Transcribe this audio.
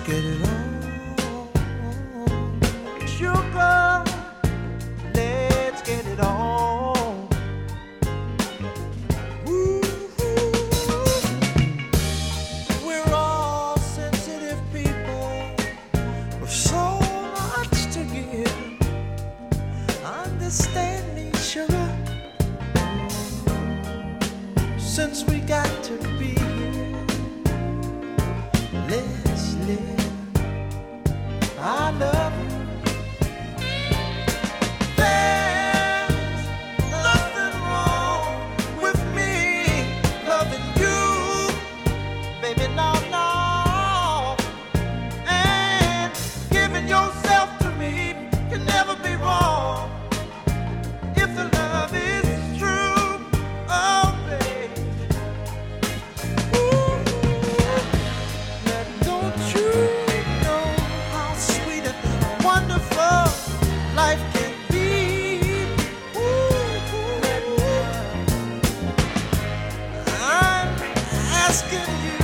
get it on. Sugar, let's get it on. Ooh, we're all sensitive people with so much to give. Understand me, sugar, since we got to be here. Let's live. I love you. There's nothing wrong with me loving you, baby, no, no. And giving yourself to me can never be wrong if the love is true. Oh, baby. Ooh, now don't you know how sweet and wonderful life can be? Ooh, I'm asking you